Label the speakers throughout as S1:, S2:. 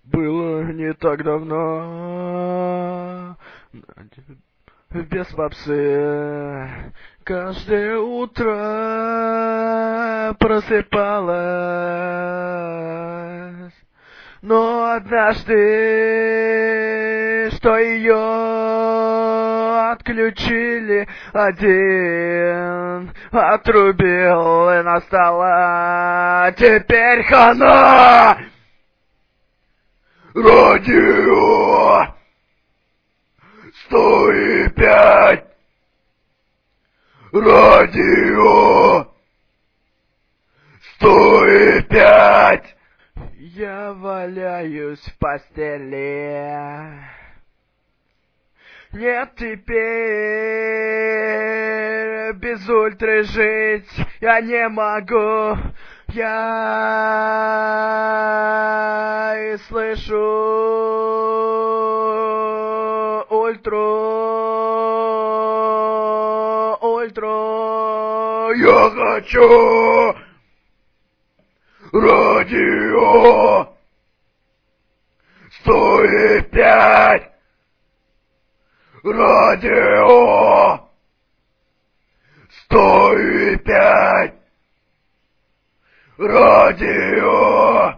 S1: Было не так давно, без попсы, каждое утро просыпалась, но однажды, что ее отключили, один отрубил, и настала теперь хана. Радио 105. Радио 105. Я валяюсь в постели. Нет, теперь без ультры жить я не могу. Я и слышу ультра, я хочу радио 105, радио 105. Радио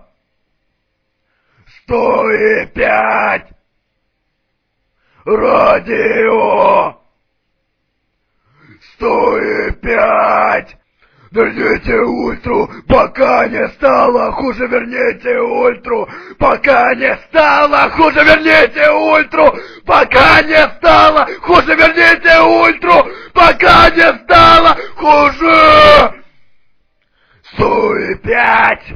S1: 105. Радио 105. Верните ультру, пока не стало хуже, верните ультру, пока не стало хуже, верните ультру, пока не стало хуже, верните ультру, пока не стало хуже. 105.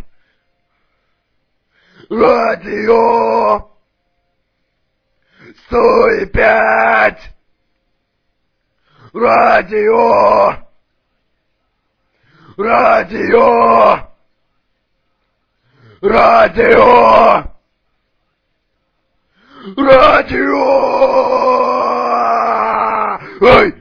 S1: Радио 105. Радио. Радио. Радио. Радио. Ой.